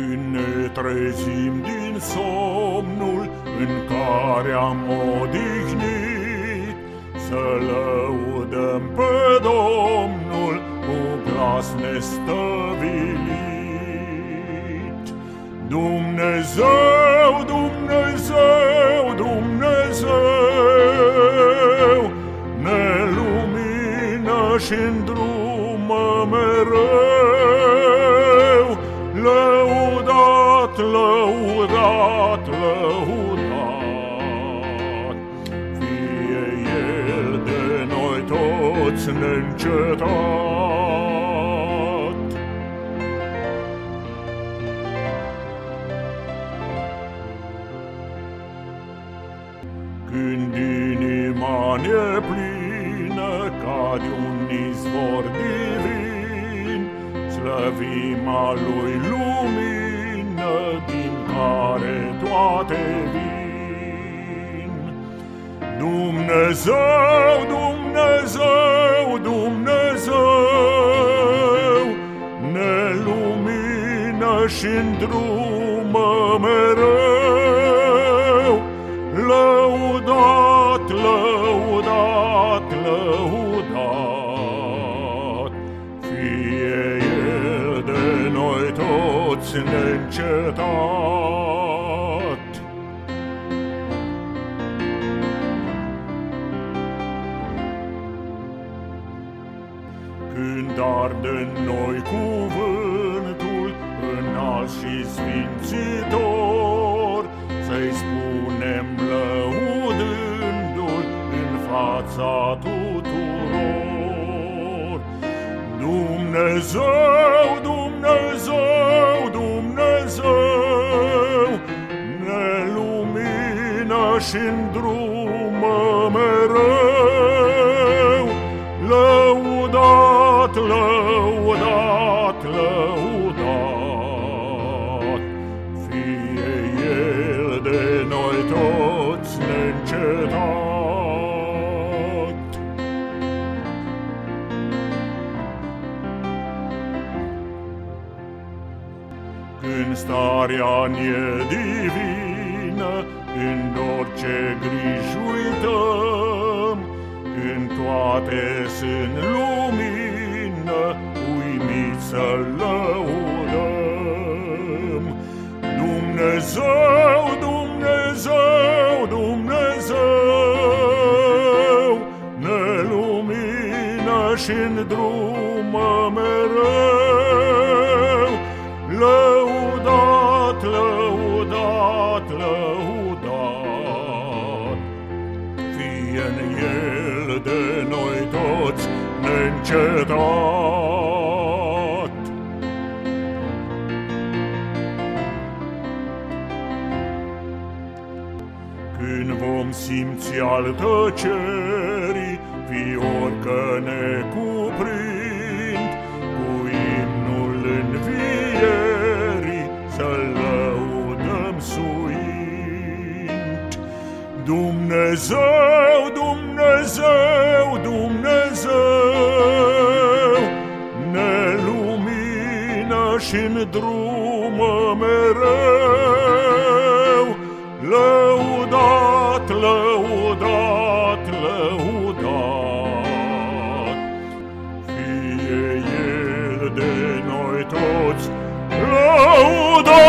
Când ne trezim din somnul în care am odihnit, să lăudăm pe Domnul cu glas nestăvilit. Dumnezeu, Dumnezeu, Dumnezeu, ne lumină și-ndrumă mereu. Lăudat, lăudat, lăudat, fie El de noi toți neîncetat. Când inima ne plină ca de un izvor divin, slăvim a Lui lumină din care toate vin. Dumnezeu, Dumnezeu, Dumnezeu, ne lumină și-ndrumă mereu. Lăudat, lăudat, lăudat, fie El de noi toți neîncetat. Când arde în noi cuvântul înalt și sfințitor, să-i spunem lăudându-L în fața tuturor. Dumnezeu, Dumnezeu, Dumnezeu, ne lumină și-ndrumă mereu. Lăudat, lăudat, lăudat, fie El de noi toți neîncetat. Când starea ne divină, în orice griji uităm, când toate sunt lumină, uimiți să-L lăudăm. Dumnezeu, Dumnezeu, Dumnezeu, ne lumină și-ndrumă mereu. Lăudat, lăudat, lăudat, fie-n El de noi toți neîncetat. Când vom simți al tăcerii fiori că ne cuprind, cu imnul învierii să-L lăudăm suint. Dumnezeu, Dumnezeu, Dumnezeu, ne lumină și-ndrumă mereu. Lăudat, lăudat, lăudat, fie El de noi toți lăudat.